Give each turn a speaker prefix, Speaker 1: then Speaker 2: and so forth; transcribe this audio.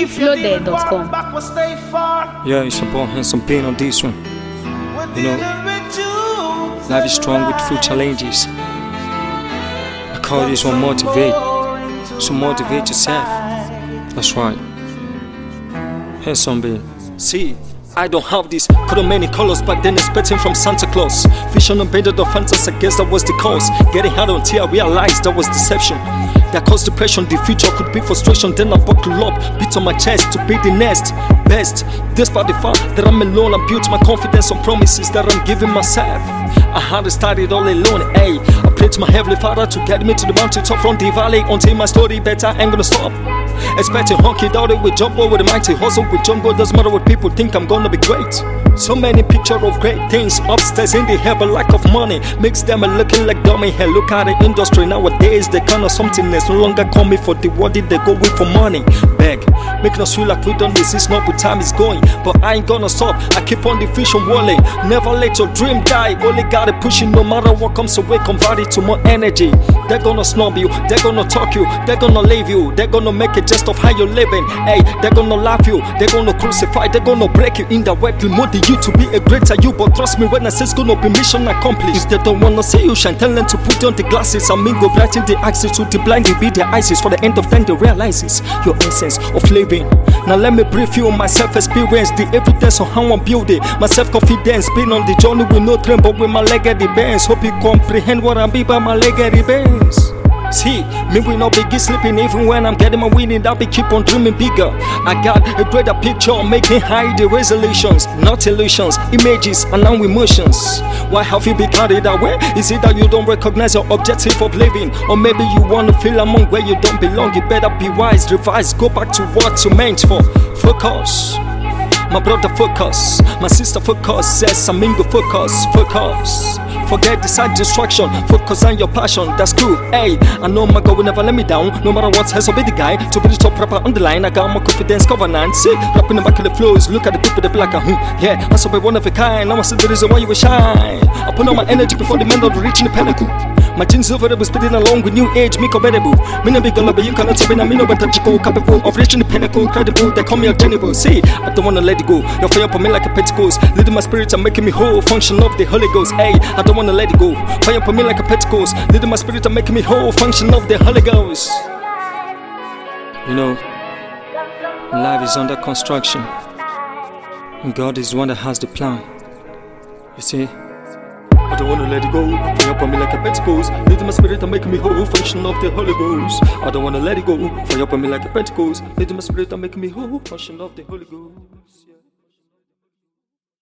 Speaker 1: Flooded.com.
Speaker 2: Yeah, it's about Handsome Pain on this one. You know, life is strong with few challenges. I call this one motivate. So motivate yourself. That's right. Handsome Pain. See, I don't have this coat of many colors back then, expecting from Santa Claus. Vision unbended of fantasy, I guess that was the cause. Getting hard until I realized that was deception. That caused depression, the future could be frustration. Then I buckled up, beat on my chest to be the next best. Despite the fact that I'm alone, I built my confidence on promises that I'm giving myself. I had to start it all alone, ayy. I prayed to my heavenly Father to get me to the mountain top from the valley until my story better ain't gonna stop. Expecting honky dory with jump over the mighty hustle with jungle. Doesn't matter what people think, I'm gonna be great. So many pictures of great things upstairs in the air, but lack of money makes them looking like dummy. Hey, look at the industry nowadays. They kind of something that's no longer coming for the world. They go with for money. Beg, making us feel like we don't exist. Not with time is going, but I ain't gonna stop. I keep on the vision walling. Never let your dream die. Only gotta push it no matter what comes away. Convert it to more energy. They're gonna snub you, they're gonna talk you, they're gonna leave you, they're gonna make it just of how you're living. Hey, they're gonna laugh you, they're gonna crucify, they're gonna break you in the way to motivate you to be a greater you. But trust me when I say it's gonna be mission accomplished. If they don't wanna see you shine, tell them to put on the glasses. I mean, go brighten the axis to the blind, they be their eyes. For the end of time, they realizes your essence of living. Now let me brief you on my self-experience, the evidence on how I'm building my self-confidence. Been on the journey with no train, but with my leg at the bands. Hope you comprehend what I'm be by my leg at the bands. See, me will not be sleeping even when I'm getting my winning. I'll be keep on dreaming bigger. I got a greater picture, making high the resolutions, not illusions, images and now emotions. Why have you been carried away? Is it that you don't recognize your objective of living? Or maybe you want to feel among where you don't belong? You better be wise, revise, go back to what you meant for. Focus. My brother focus, my sister focus, yes, amigo focus, focus. Forget the side distraction, focus on your passion, that's cool, hey. I know my God will never let me down, no matter what, has to be the guy. To be the top rapper on the line, I got my confidence covenant. See, rapping the back of the flows, look at the people, they be like, yeah, I saw be one of a kind. Now I see the reason why you will shine. I put on my energy before the men of reaching the pinnacle. My jeans over there, speeding along with new age, me compatible. Me no big but you cannot stop me, me no better chico, capable of reaching the pinnacle, credible. They call me a genible. See, I don't wanna let it go. You're fire up on me like a Pentecost, leading my spirit and making me whole. Function of the Holy Ghost. Hey, I don't wanna let it go. Fire up on me like a Pentecost, leading my spirit and making me whole. Function of the Holy Ghost. You know, life is under construction, and God is the one that has the plan. You see, I don't wanna let it go. Fire up on me like a Pentecost, leading my spirit and making me whole. Function of the Holy Ghost. I don't wanna let it go. Fire up on me like a Pentecost, leading my spirit and making me whole. Function of the Holy Ghost. Yeah.